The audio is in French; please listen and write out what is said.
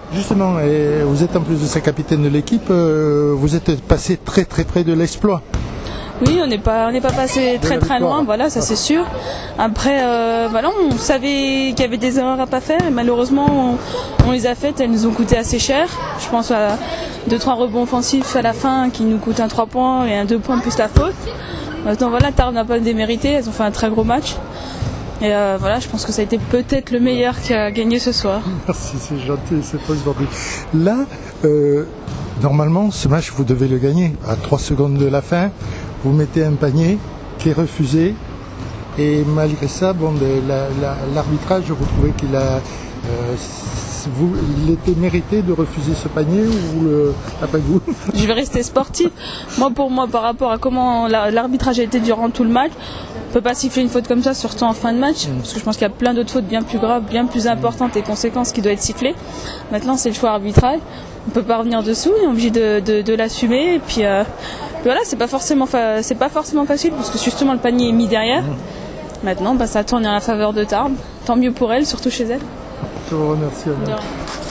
Justement, et vous êtes en plus de sa capitaine de l'équipe, vous êtes passé très très près de l'exploit. Oui, on n'est pas passé très très loin, voilà, ça c'est sûr. Après, voilà, on savait qu'il y avait des erreurs à pas faire et malheureusement on les a faites, elles nous ont coûté assez cher. Je pense à 2-3 rebonds offensifs à la fin qui nous coûtent un 3 points et un 2 points plus la faute. Maintenant voilà, Tarbes n'a pas démérité, elles ont fait un très gros match. Et voilà, je pense que ça a été peut-être le meilleur qui a gagné ce soir. Merci, c'est gentil, c'est très sportif. Là, normalement, ce match, vous devez le gagner. À 3 secondes de la fin, vous mettez un panier qui est refusé. Et malgré ça, bon, l'arbitrage, vous trouvez qu'il a... il était mérité de refuser ce panier ou après vous? Je vais rester sportif. Pour moi, par rapport à comment l'arbitrage a été durant tout le match, on ne peut pas siffler une faute comme ça, surtout en fin de match, parce que je pense qu'il y a plein d'autres fautes bien plus graves, bien plus importantes et conséquences qui doivent être sifflées. Maintenant, c'est le choix arbitral. On ne peut pas revenir dessous, on est obligé de l'assumer. Et puis voilà, c'est pas forcément facile, parce que justement le panier est mis derrière. Maintenant, ça tourne en la faveur de Tarbes. Tant mieux pour elle, surtout chez elle. Je vous remercie.